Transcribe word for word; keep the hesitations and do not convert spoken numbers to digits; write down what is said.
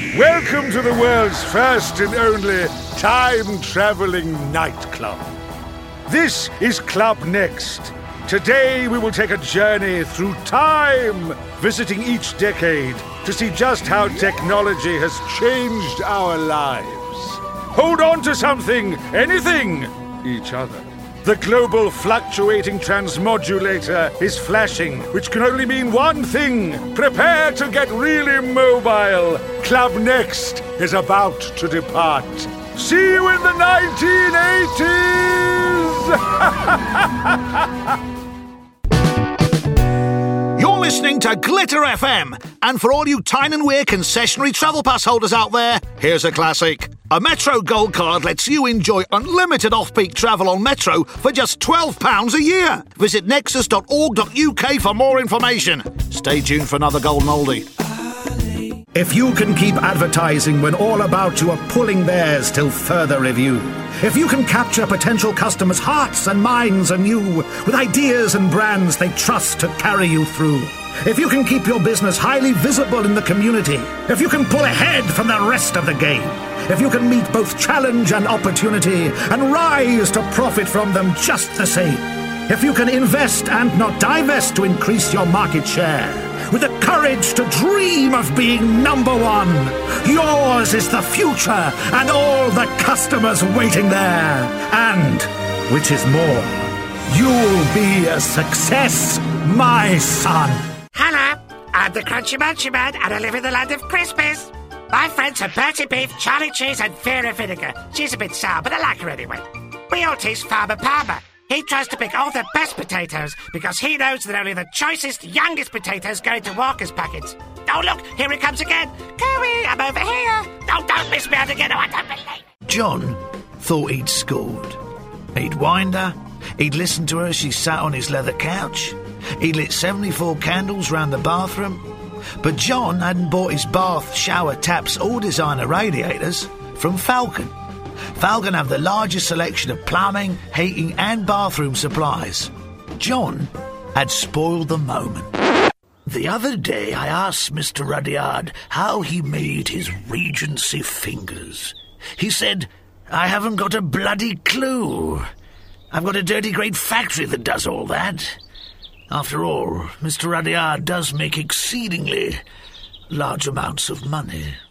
Welcome to the world's first and only time-traveling nightclub. This is Club Next. Today we will take a journey through time, visiting each decade to see just how technology has changed our lives. Hold on to something, anything, each other. The global fluctuating transmodulator is flashing, which can only mean one thing. Prepare to get really mobile. Club Next is about to depart. See you in the nineteen eighties! You're listening to Glitter F M. And for all you Tyne and Wear concessionary travel pass holders out there, here's a classic. A Metro Gold Card lets you enjoy unlimited off-peak travel on Metro for just twelve pounds a year. Visit nexus dot org dot U K for more information. Stay tuned for another golden oldie. If you can keep advertising when all about you are pulling theirs till further review, if you can capture potential customers' hearts and minds anew with ideas and brands they trust to carry you through, if you can keep your business highly visible in the community, if you can pull ahead from the rest of the game, if you can meet both challenge and opportunity and rise to profit from them just the same, if you can invest and not divest to increase your market share, with the courage to dream of being number one, yours is the future and all the customers waiting there. And, which is more, you'll be a success, my son. Hello, I'm the Crunchy Munchy Man, and I live in the land of Crispies. My friends are Bertie Beef, Charlie Cheese, and Vera Vinegar. She's a bit sour, but I like her anyway. We all tease Farmer Palmer. He tries to pick all the best potatoes because he knows that only the choicest, youngest potatoes go into Walker's packets. Oh, look, here he comes again. Cooey, I'm over here. Oh, don't miss me out again. Oh, I don't believe it. John thought he'd scored. He'd wind her. He'd listen to her as she sat on his leather couch. He'd lit seventy-four candles round the bathroom. But John hadn't bought his bath, shower, taps or designer radiators from Falcon. Falcon have the largest selection of plumbing, heating and bathroom supplies. John had spoiled the moment. The other day I asked Mister Rudyard how he made his Regency fingers. He said, I haven't got a bloody clue. I've got a dirty great factory that does all that. After all, Mister Rudyard does make exceedingly large amounts of money.